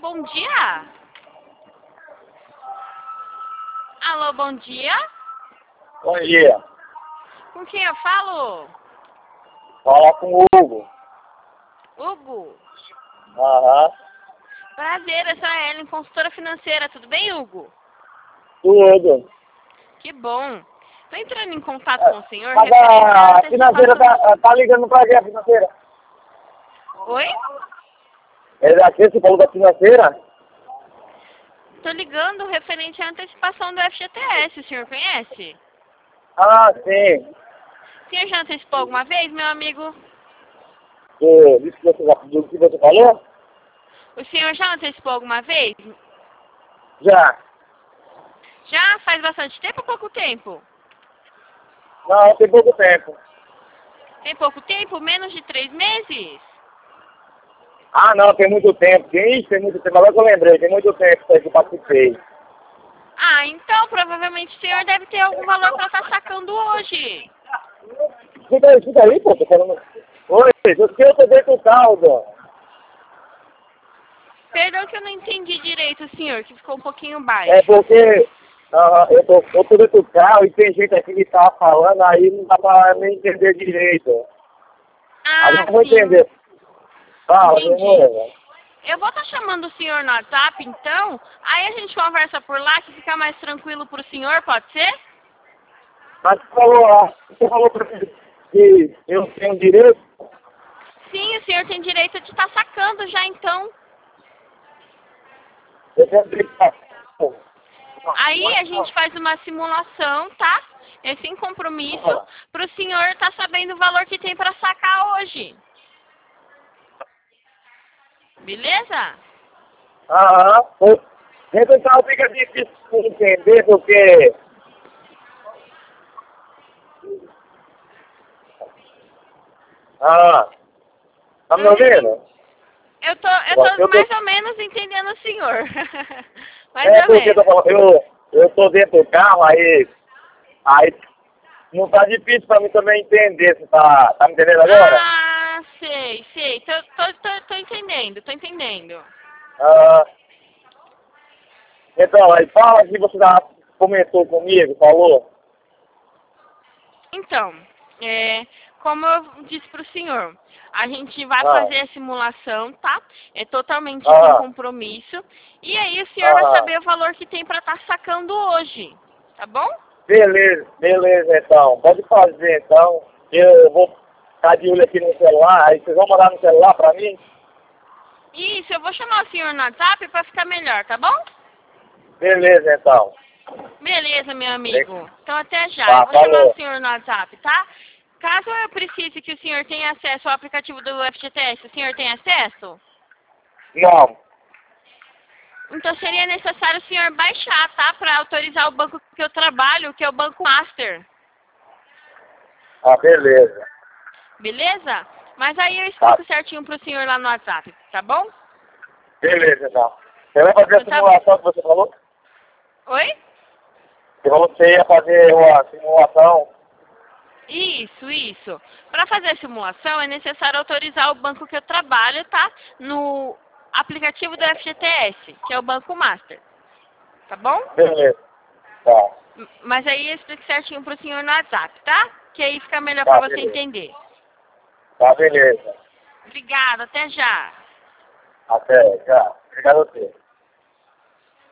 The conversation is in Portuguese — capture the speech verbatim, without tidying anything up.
bom dia. Alô, bom dia. Bom dia. Com quem eu falo? Fala com o Hugo. Hugo. Aham. Prazer, eu sou a Ellen, consultora financeira. Tudo bem, Hugo? Tudo. Que bom. Estou entrando em contato É, com o senhor. Mas referente à a financeira antecipação- tá, tá ligando pra quê, a financeira? Oi? É daqui, você falou da financeira? Estou ligando referente à antecipação do F G T S. O senhor conhece? Ah, sim. O senhor já antecipou alguma vez, meu amigo? Do, disso que você, do que você falou? O senhor já antecipou alguma vez? Já. Já faz bastante tempo ou pouco tempo? Não, tem pouco tempo. Tem pouco tempo? Menos de três meses? Ah, não, tem muito tempo. Sim, tem muito tempo. Agora que eu lembrei, tem muito tempo que eu participei. Ah, então provavelmente o senhor deve ter algum valor para estar sacando hoje. Fica aí, fica aí, pô, tô falando. Oi, eu eu tô dentro do carro, Dó. Perdão que eu não entendi direito, senhor, que ficou um pouquinho É baixo. porque ah, eu, tô, eu tô dentro do carro e tem gente aqui que tá falando, aí não dá pra nem entender direito. Aí Ah, eu vou sim. entender. Fala, meu Entendi. amor. Eu vou estar chamando o senhor no WhatsApp, então. Aí a gente conversa por lá, que fica mais tranquilo pro senhor, pode ser? Mas você falou lá, você falou pra mim que eu tenho direito? Sim, o senhor tem direito de estar sacando já, então. Eu tenho direito. Aí a gente faz uma simulação, tá? É sem compromisso, pro senhor estar sabendo o valor que tem para sacar hoje. Beleza? Aham. Então fica difícil de entender porque. Ah, tá me Eu não entendi. ouvindo? Eu tô, eu tô Eu mais tô. ou menos entendendo o senhor. mais É ou porque eu tô, menos. falando, eu, eu tô dentro do carro, aí. Aí não tá difícil pra mim também entender se tá. Tá me entendendo agora? Ah, sei, sei. Tô, tô, tô, tô entendendo, tô entendendo. Ah, então, aí fala que você já comentou comigo, falou. Então, é, como eu disse pro senhor, a gente vai Ah, fazer a simulação, tá? É totalmente sem ah, compromisso. E aí o senhor vai ah. saber o valor que tem pra estar sacando hoje, tá bom? Beleza, beleza então. Pode fazer então. Eu vou ficar de olho aqui no celular, aí vocês vão mandar no celular pra mim? Isso, eu vou chamar o senhor no WhatsApp pra ficar melhor, tá bom? Beleza então. Beleza, meu amigo. Então até já. Eu Tá, vou chamar o falou. senhor no WhatsApp, tá? Caso eu precise que o senhor tenha acesso ao aplicativo do F G T S, o senhor tem acesso? Não. Então seria necessário o senhor baixar, tá? Para autorizar o banco que eu trabalho, que é o Banco Master. Ah, beleza. Beleza? Mas aí eu Tá. explico certinho pro senhor lá no WhatsApp, tá bom? Beleza então. Você vai fazer a Então tá bom. simulação que você falou? Oi? Você falou que você ia fazer uma simulação. Isso, isso. Para fazer a simulação é necessário autorizar o banco que eu trabalho, tá? No aplicativo do F G T S, que é o Banco Master. Tá bom? Beleza. Tá. M- Mas aí eu explico certinho pro senhor no WhatsApp, tá? Que aí fica melhor Tá, para você beleza. entender. Tá, beleza. Obrigada, até já. Até, já. Obrigado a você.